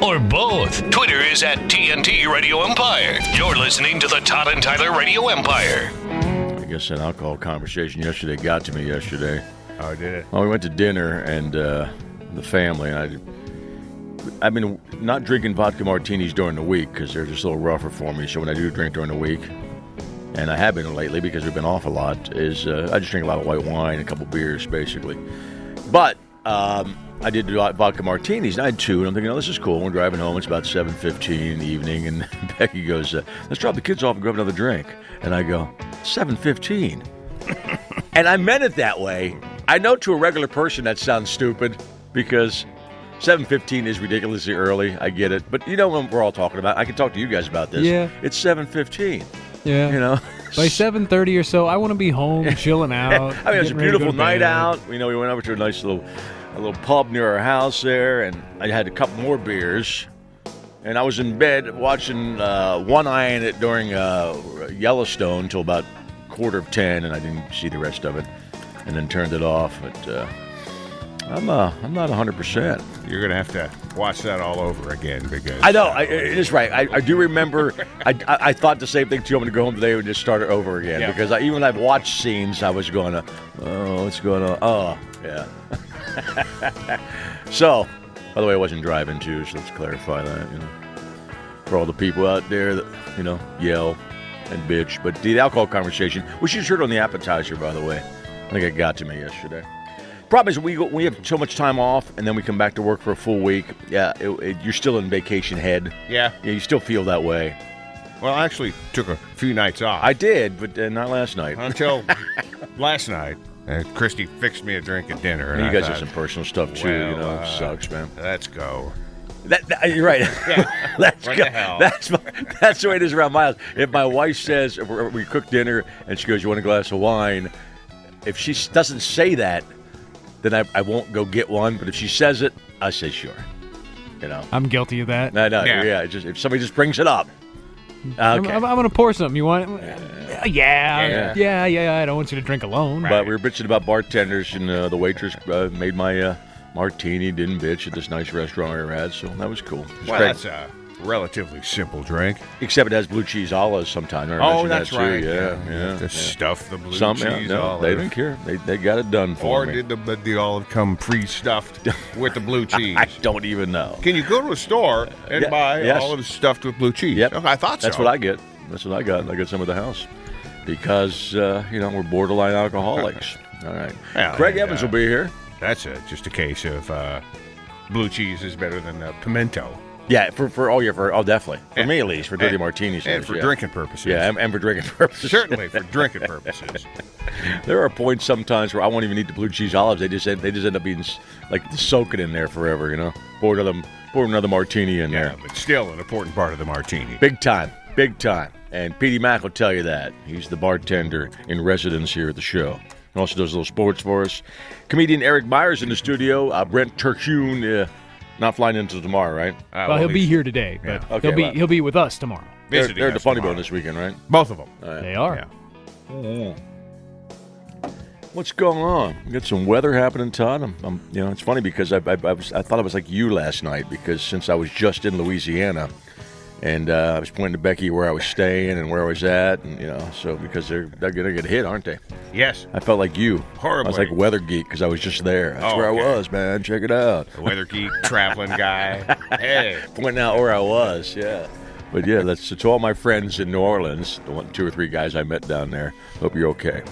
or both? Twitter is at TNT Radio Empire. You're listening to the Todd and Tyler Radio Empire. I guess an alcohol conversation yesterday got to me yesterday. Oh, did it? Well, we went to dinner and the family, and I've been not drinking vodka martinis during the week because they're just a little rougher for me. So when I do drink during the week, and I have been lately because we've been off a lot, is I just drink a lot of white wine, a couple beers, basically. But I did do vodka martinis, and I had two, and I'm thinking, oh, this is cool. We're driving home. It's about 7:15 in the evening, and Becky goes, let's drop the kids off and grab another drink. And I go, 7:15? And I meant it that way. I know to a regular person that sounds stupid because 7:15 is ridiculously early. I get it. But you know what we're all talking about. I can talk to you guys about this. Yeah. It's 7:15. Yeah. You know? By 7:30 or so, I want to be home, chilling out. I mean, it was a beautiful night bed. out. You know, we went over to a nice little pub near our house there, and I had a couple more beers. And I was in bed watching one-eyeing it during Yellowstone till about 9:45, and I didn't see the rest of it, and then turned it off. But I'm not 100%. You're going to have to watch that all over again because I know. It is right. I do remember. I thought the same thing too. I'm going to go home today and just start it over again because even when I've watched scenes, I was going, oh, what's going on? Oh, yeah. So, by the way, I wasn't driving too, so let's clarify that. You know, for all the people out there that yell and bitch. But the alcohol conversation, which you heard on the appetizer, by the way, I think it got to me yesterday. Problem is, we have so much time off, and then we come back to work for a full week. Yeah, you're still in vacation head. Yeah, you still feel that way. Well, I actually took a few nights off. I did, but not last night. Until last night. Christy fixed me a drink at dinner. And you guys have some personal stuff, too. It sucks, man. Let's go. You're right. Yeah. Let's what go. The hell? That's the way it is around my house. If my wife says, we cook dinner, and she goes, you want a glass of wine? If she doesn't say that, then I won't go get one. But if she says it, I say sure. You know, I'm guilty of that. No, yeah. Just if somebody just brings it up, okay. I'm going to pour something. You want it? Yeah. I don't want you to drink alone. But we were bitching about bartenders, and the waitress made my martini. Didn't bitch at this nice restaurant we were at, so that was cool. Well, that's a relatively simple drink. Except it has blue cheese olives sometimes. Oh, that's right. Yeah. To stuff the blue cheese olives. They didn't care. They got it done for me. Or did the olive come pre-stuffed with the blue cheese? I don't even know. Can you go to a store and buy olives stuffed with blue cheese? Yep. Okay, I thought so. That's what I get. That's what I got. I got some at the house because, we're borderline alcoholics. All right. Well, Craig Evans will be here. That's just a case of blue cheese is better than pimento. Yeah, definitely. For me, at least, for dirty martinis. And for drinking purposes. Yeah, and for drinking purposes. Certainly for drinking purposes. There are points sometimes where I won't even eat the blue cheese olives. They just end up being like soaking in there forever, Pour another martini in there. Yeah, but still an important part of the martini. Big time. And Petey Mac will tell you that. He's the bartender in residence here at the show. He also does a little sports for us. Comedian Eric Myers in the studio. Brent Terhune, not flying in until tomorrow, right? Well, he'll be here today, but he'll be with us tomorrow. They're at the Funny Bone this weekend, right? Both of them. They are. Yeah. What's going on? We got some weather happening, Todd. It's funny because I thought I was like you last night because since I was just in Louisiana, and I was pointing to Becky where I was staying and where I was at, and so because they're gonna get hit, aren't they? Yes. I felt like you. Horribly. I was like weather geek because I was just there. That's where I was, man. Check it out. The weather geek, traveling guy. Hey, pointing out where I was. Yeah. But yeah, that's to all my friends in New Orleans, the 2 or 3 guys I met down there. Hope you're okay.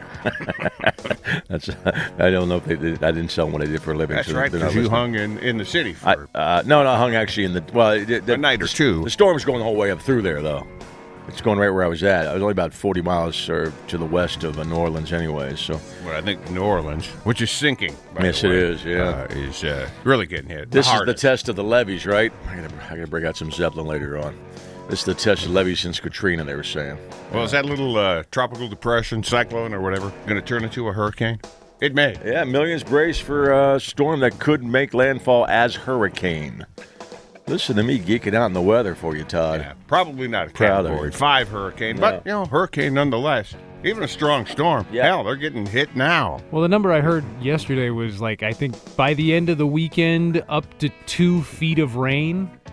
I don't know if they did. I didn't tell them what I did for a living. That's right, because you hung in the city for... No, I hung actually in a night or two. The storm's going the whole way up through there, though. It's going right where I was at. I was only about 40 miles to the west of New Orleans anyway. So. Well, I think New Orleans, which is sinking, yes, it is, yeah. Is really getting hit. This is the test of the levees, right? I got to break out some Zeppelin later on. This is the test of levees since Katrina, they were saying. Well, is that little tropical depression, cyclone, or whatever, going to turn into a hurricane? It may. Yeah, millions brace for a storm that could make landfall as hurricane. Listen to me geeking out in the weather for you, Todd. Yeah, probably not a Category 5 hurricane, but, hurricane nonetheless. Even a strong storm. Yeah. Hell, they're getting hit now. Well, the number I heard yesterday was I think by the end of the weekend, up to 2 feet of rain.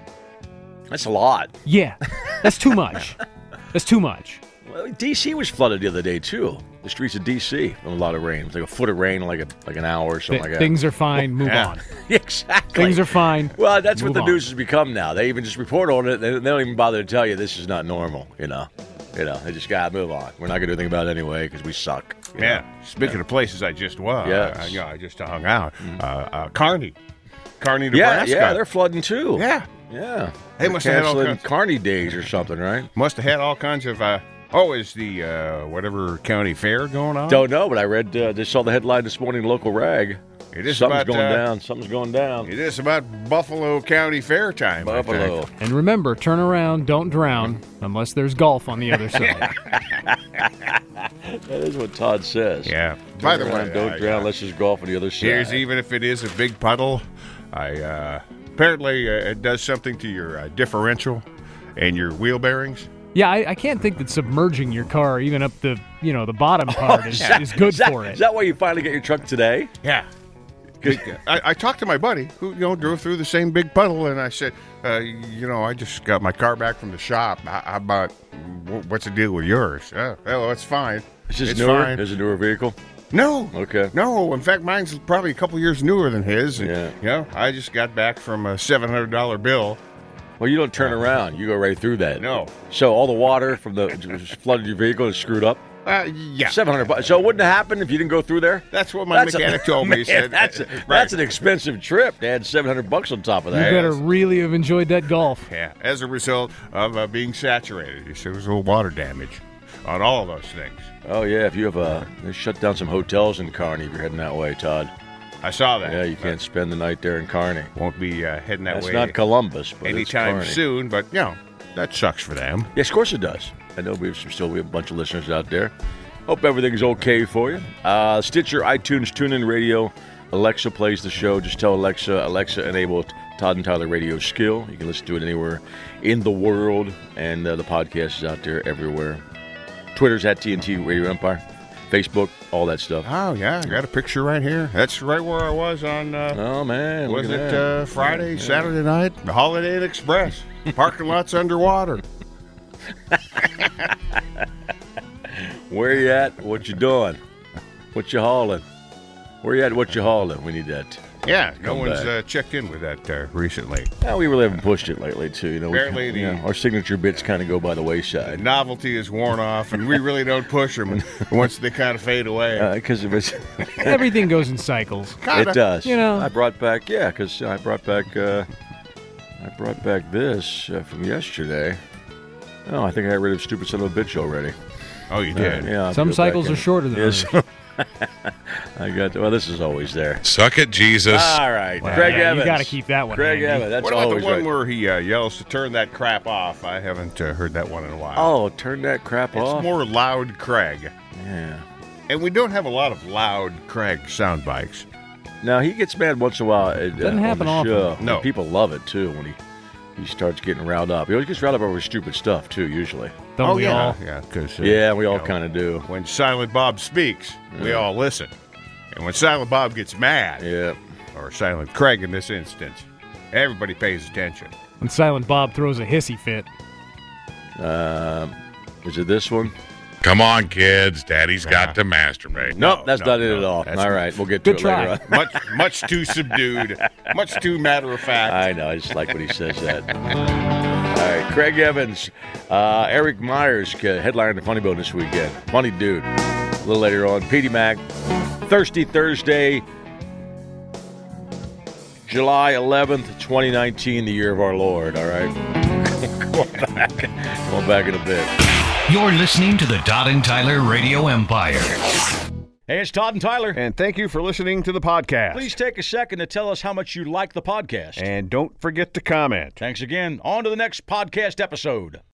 That's a lot. Yeah, that's too much. That's too much. Well, D.C. was flooded the other day, too. The streets of D.C. a lot of rain. It was like a foot of rain, like an hour or something like that. Things are fine. Move on. Exactly. Things are fine. Well, that's Move what the on. news has become now. They even just report on it. They don't even bother to tell you this is not normal, They just got to move on. We're not going to do anything about it anyway because we suck. Yeah. Speaking of places I just was, Yes. I just hung out. Kearney, Nebraska. Yeah, they're flooding too. Yeah. Yeah. They must have had all canceling kinds- Kearney days or something, right? Must have had all kinds of. Is the whatever county fair going on? Don't know, but I read, just saw the headline this morning, local rag. It is Something's about, going down. Something's going down. It is about Buffalo County Fair time. I Buffalo. think. And remember, turn around, don't drown, unless there's golf on the other side. That is what Todd says. Yeah. By the way, don't drown unless there's golf on the other side. here's even if it is a big puddle, apparently it does something to your differential and your wheel bearings. Yeah, I can't think that submerging your car, even up the bottom part, is good for it. Is that why you finally get your truck today? Yeah. I talked to my buddy who drove through the same big puddle, and I said, I just got my car back from the shop. How about what's the deal with yours? Oh, it's fine. Is this it's newer? fine. Is it a newer vehicle? No. Okay. No. In fact, mine's probably a couple years newer than his. And, Yeah. I just got back from a $700 bill. Well, you don't turn around. You go right through that. No. So all the water from the flooded your vehicle is screwed up? Yeah. $700. So it wouldn't have happened if you didn't go through there? That's what my mechanic told me. He said, That's an expensive trip. They had $700 on top of You that. better really have enjoyed that golf. Yeah, as a result of being saturated. He said there was a little water damage on all of those things. Oh, yeah. If you have they shut down some hotels in Kearney if you're heading that way, Todd. I saw that. Yeah, you can't spend the night there in Kearney. Won't be heading that That's way not Columbus, but it's anytime Kearney. soon, but, that sucks for them. Yes, of course it does. I know we have a bunch of listeners out there. Hope everything's okay for you. Stitcher, iTunes, TuneIn Radio. Alexa plays the show. Just tell Alexa, enable Todd and Tyler Radio skill. You can listen to it anywhere in the world, and the podcast is out there everywhere. Twitter's at TNT Radio Empire. Facebook, all that stuff. Oh, yeah, I got a picture right here. That's right where I was on, Oh, man. was look at it that. Friday, Saturday night? The Holiday Inn Express. Parking lot's underwater. Where you at? What you doing? What you hauling? Where you at? What you hauling? We need that. Yeah, no Come one's back. checked in with that recently. Yeah, we really haven't pushed it lately, too. Apparently our signature bits kind of go by the wayside. Novelty is worn off, and we really don't push them once they kind of fade away. Because it was... Everything goes in cycles. It does. I brought back because I brought back this from yesterday. Oh, I think I got rid of Stupid Son of a Bitch already. Oh, you did? Yeah. I'll have to Some go back cycles in. are shorter than Yes. others. This is always there. Suck it, Jesus. All right, Craig Yeah, Evans. you got to keep that one. Craig handy. Evans. That's What about always the one right. where he yells to turn that crap off? I haven't heard that one in a while. Oh, turn that crap It's off. more loud Craig. Yeah. And we don't have a lot of loud Craig sound bites. Now he gets mad once in a while. Doesn't happen on the often. show. No. And people love it too when he starts getting riled up. He always gets riled up over stupid stuff too. Usually. Don't we all? Yeah, because Yeah, we all kind of do. when Silent Bob speaks, we all listen. And when Silent Bob gets mad, Yeah. or Silent Craig in this instance, everybody pays attention. When Silent Bob throws a hissy fit. Is it this one? Come on, kids. Daddy's got to masturbate. Nope, that's no, not it no, at all. that's- All right, we'll get to Good it try. later on. Much too subdued, much too matter of fact. I know. I just like when he says that. All right, Craig Evans, Eric Myers, headliner the Funny Bone this weekend. Funny dude. A little later on, Petey Mac, Thirsty Thursday, July 11th, 2019, the year of our Lord. All right, going back in a bit. You're listening to the Todd and Tyler Radio Empire. Hey, it's Todd and Tyler. And thank you for listening to the podcast. Please take a second to tell us how much you like the podcast. And don't forget to comment. Thanks again. On to the next podcast episode.